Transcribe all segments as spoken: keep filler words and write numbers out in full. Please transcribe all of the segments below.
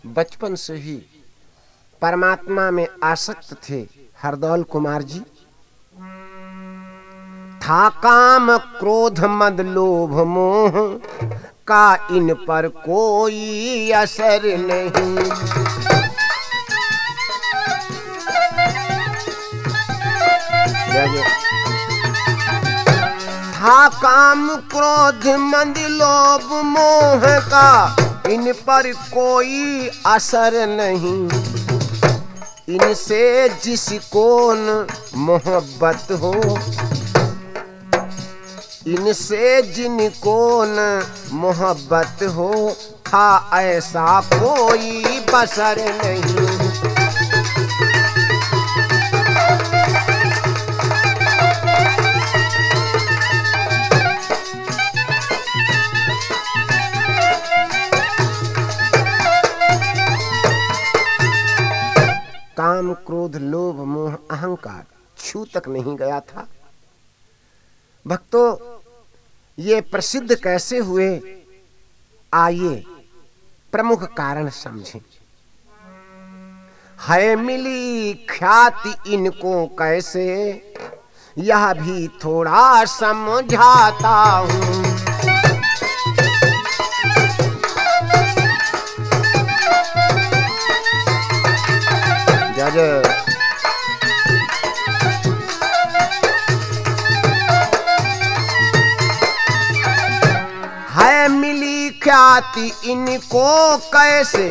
बचपन से ही परमात्मा में आसक्त थे हरदौल कुमार जी। था काम क्रोध मद लोभ मोह का इन पर कोई असर नहीं। था काम क्रोध मद लोभ मोह का इन पर कोई असर नहीं। इनसे जिसको न मोहब्बत हो, इनसे जिनको न मोहब्बत हो, था ऐसा कोई बसर नहीं। काम क्रोध लोभ मोह अहंकार छू तक नहीं गया था। भक्तों, ये प्रसिद्ध कैसे हुए, आइए प्रमुख कारण समझें। है मिली ख्याति इनको कैसे, यह भी थोड़ा समझाता हूं। जज है मिली ख्याति इनको कैसे,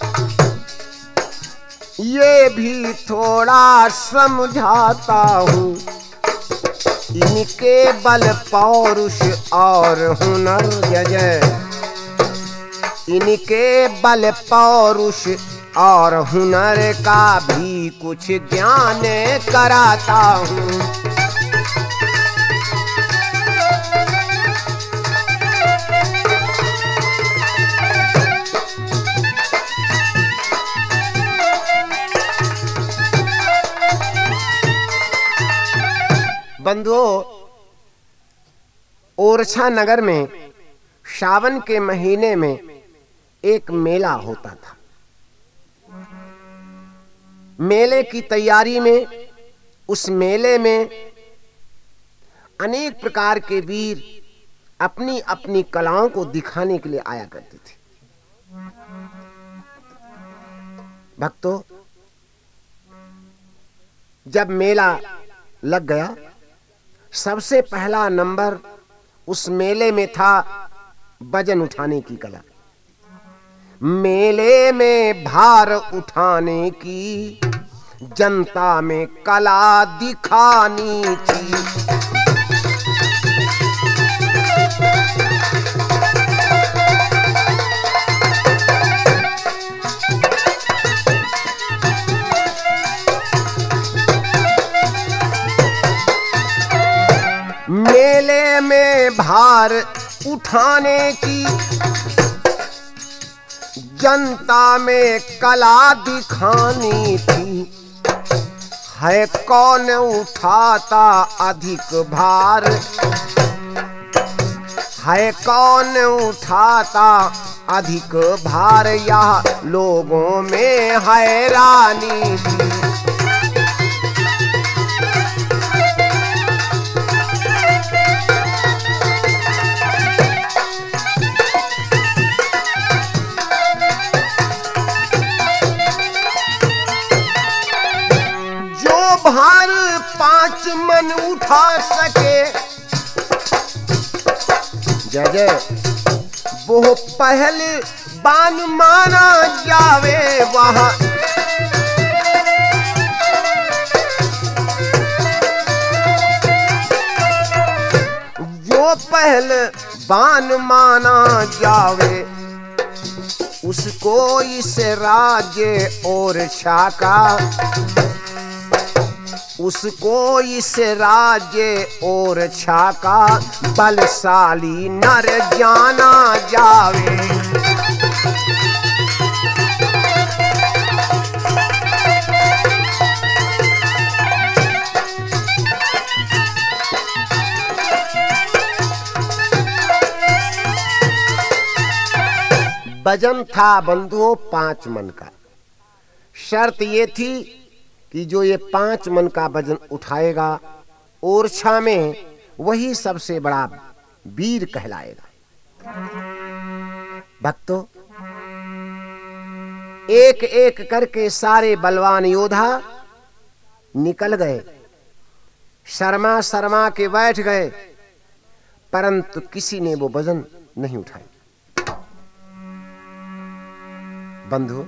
ये भी थोड़ा समझाता हूँ। इनके बल पौरुष और हुनर, जय इनके बल पौरुष और हुनर का भी कुछ ज्ञान कराता हूँ। बंधुओं, ओरछा नगर में सावन के महीने में एक मेला होता था। मेले की तैयारी में, उस मेले में अनेक प्रकार के वीर अपनी अपनी कलाओं को दिखाने के लिए आया करते थे। भक्तों, जब मेला लग गया, सबसे पहला नंबर उस मेले में था वजन उठाने की कला। मेले में भार उठाने की जनता में कला दिखानी थी। मेले में भार उठाने की जनता में कला दिखानी थी। है कौन उठाता अधिक भार, है कौन उठाता अधिक भार, यह लोगों में हैरानी थी। भार पांच मन उठा सके, जय जय वो पहले बान माना जावे वहां। जो पहले बान माना जावे, उसको इस राज्य और शाखा, उसको इस राज्य और छाका बलशाली नर जाना जावे। वजन था बंधुओं पांच मन का। शर्त ये थी कि जो ये पांच मन का वजन उठाएगा ओरछा में वही सबसे बड़ा वीर कहलाएगा। भक्तों, एक एक करके सारे बलवान योद्धा निकल गए, शर्मा शर्मा के बैठ गए, परंतु किसी ने वो वजन नहीं उठाई। बंधु,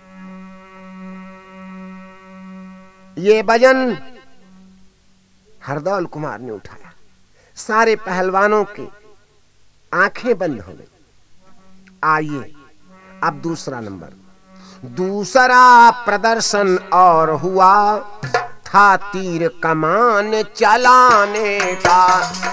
ये वजन हरदौल कुमार ने उठाया। सारे पहलवानों की आंखें बंद हो गई। आइए अब दूसरा नंबर। दूसरा प्रदर्शन और हुआ था तीर कमान चलाने का।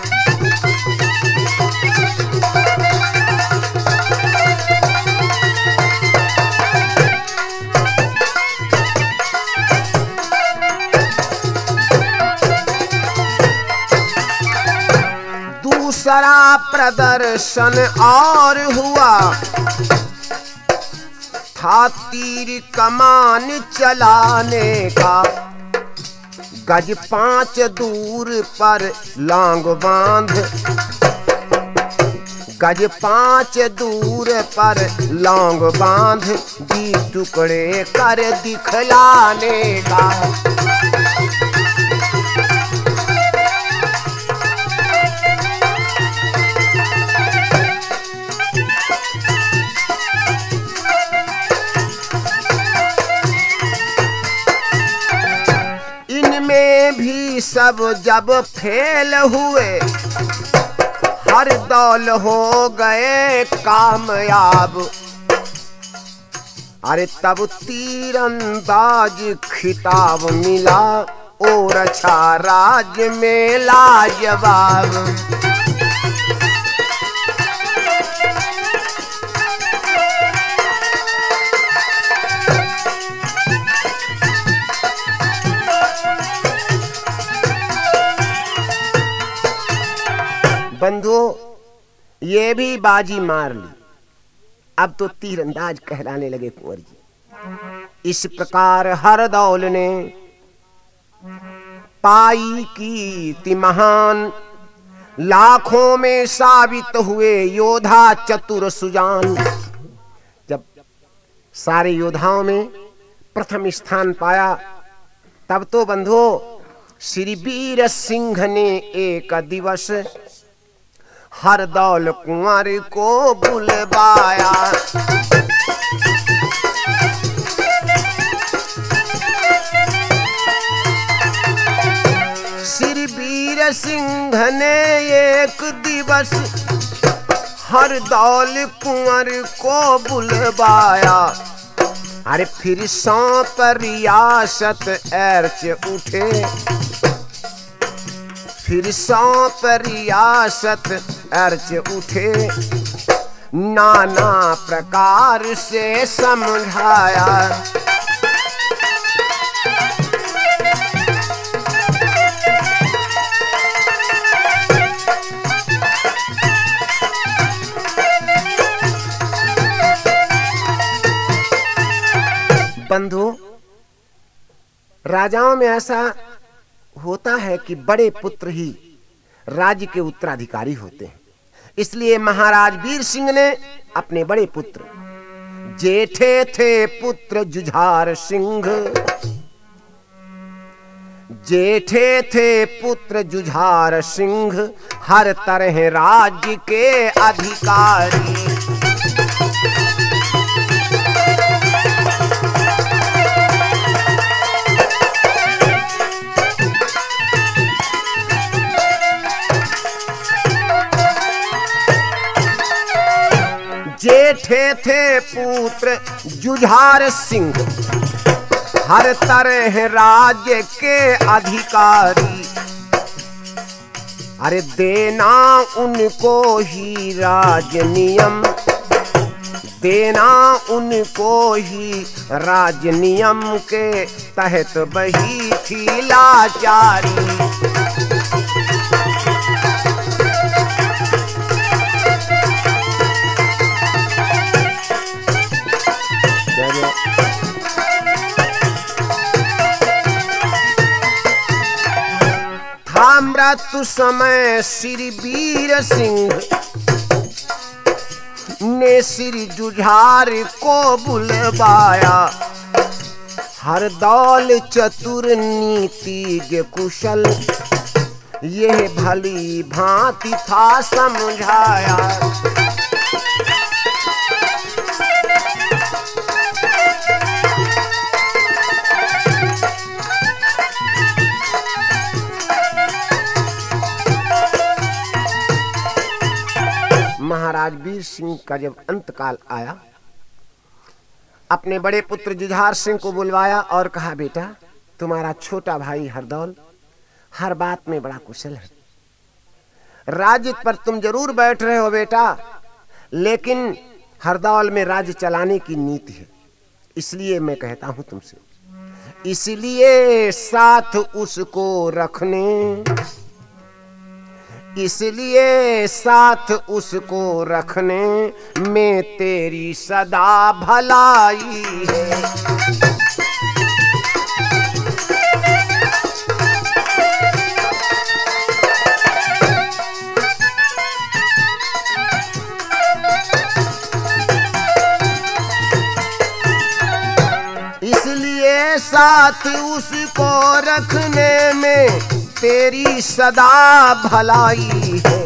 दूसरा प्रदर्शन और हुआ था तीर कमान चलाने का। गज पांच दूर पर लांग बांध, गज पांच दूर पर लांग बांध दी टुकड़े कर दिखलाने का। इनमें भी सब जब फेल हुए हर दौल हो गए कामयाब। अरे तब तीरंदाज खिताब मिला और अच्छा राज में लाजवाब। बंधुओं, ये भी बाजी मार ली। अब तो तीरंदाज कहलाने लगे कुंवर जी। इस प्रकार हरदौल ने पाई कीर्ति महान, लाखों में साबित हुए योद्धा चतुर सुजान। जब सारे योद्धाओं में प्रथम स्थान पाया तब तो बंधुओं श्री वीर सिंह ने एक दिवस हरदौल कुंवर को बुलवाया। श्री वीर सिंह ने एक दिवस हरदौल कुंवर को बुलवाया। अरे फिर सौंप रियासत अर्च उठे, फिर सौंप रियासत अर्च उठे, नाना प्रकार से समझाया। बंधु, राजाओं में ऐसा होता है कि बड़े पुत्र ही राज्य के उत्तराधिकारी होते हैं। इसलिए महाराज वीर सिंह ने अपने बड़े पुत्र, जेठे थे पुत्र जुझार सिंह, जेठे थे पुत्र जुझार सिंह, हर तरह राज्य के अधिकारी। जेठे थे पुत्र जुझार सिंह, हर तरह राज्य के अधिकारी। अरे देना उनको ही राज नियम, देना उनको ही राज नियम के तहत बही थी लाचारी। मृत्यु समय श्री वीर सिंह ने श्री जुझार को बुलवाया। हरदौल चतुर नीतिज्ञ कुशल यह भली भांति था समझाया। महाराज वीर सिंह का जब अंतकाल आया, अपने बड़े पुत्र जुझार सिंह को बुलवाया और कहा, बेटा तुम्हारा छोटा भाई हरदौल हर बात में बड़ा कुशल है। राज्य पर तुम जरूर बैठ रहे हो बेटा, लेकिन हरदौल में राज्य चलाने की नीति है, इसलिए मैं कहता हूं तुमसे, इसलिए साथ उसको रखने इसलिए साथ उसको रखने में तेरी सदा भलाई है। इसलिए साथ उसको रखने में तेरी सदा भलाई है।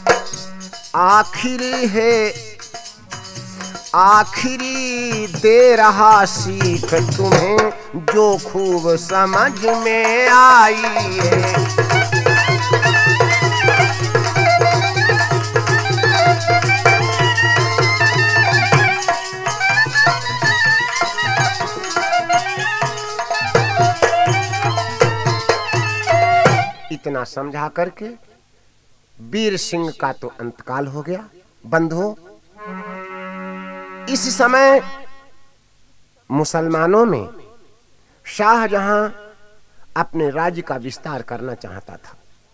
आखिरी है आखिरी दे रहा सीख तुम्हें जो खूब समझ में आई है। इतना समझा करके वीर सिंह का तो अंतकाल हो गया। बंधुओं, इस समय मुसलमानों में शाहजहां अपने राज्य का विस्तार करना चाहता था।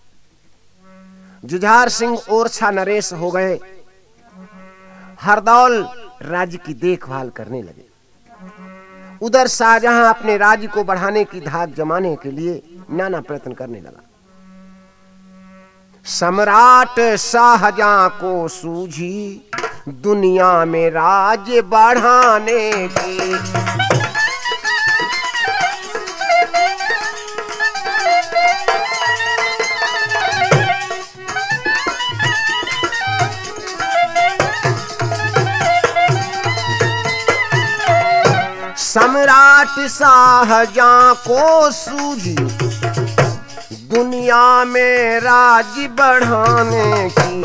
जुझार सिंह ओरछा नरेश हो गए, हरदौल राज्य की देखभाल करने लगे। उधर शाहजहां अपने राज्य को बढ़ाने की धाक जमाने के लिए नाना प्रयत्न करने लगा। सम्राट शाहजहां को सूझी दुनिया में राज्य बढ़ाने की। सम्राट शाहजहां को सूझी दुनिया में राज्य बढ़ाने की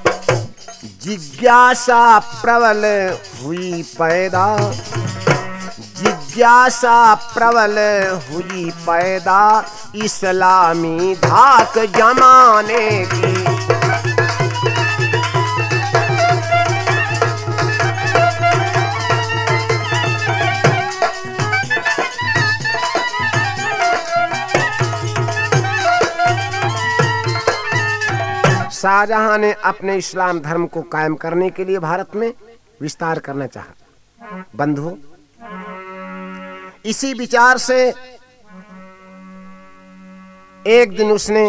जिज्ञासा प्रबल हुई पैदा जिज्ञासा प्रबल हुई पैदा इस्लामी धाक जमाने की। शाहजहां ने अपने इस्लाम धर्म को कायम करने के लिए भारत में विस्तार करना चाहा। बंधुओं, इसी विचार से एक दिन उसने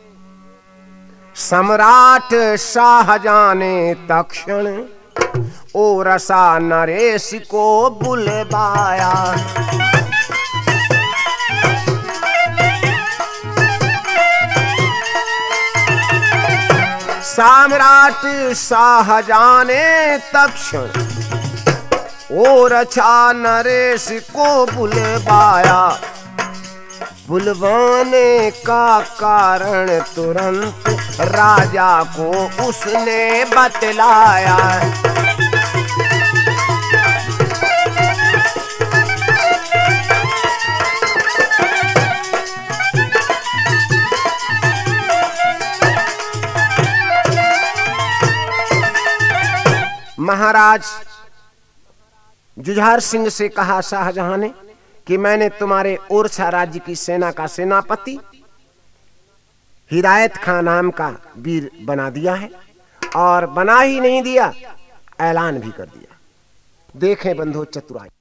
सम्राट शाहजहां ने तक्षण ओरछा नरेश को बुलवाया। सम्राट शाहजहां ने तक्षण ओरछा नरेश को बुलवाया। बुलवाने का कारण तुरंत राजा को उसने बतलाया। महाराज जुझार सिंह से कहा शाहजहां ने कि मैंने तुम्हारे ओरछा राज्य की सेना का सेनापति हिदायत खान नाम का वीर बना दिया है, और बना ही नहीं दिया, ऐलान भी कर दिया। देखें बंधु चतुराई।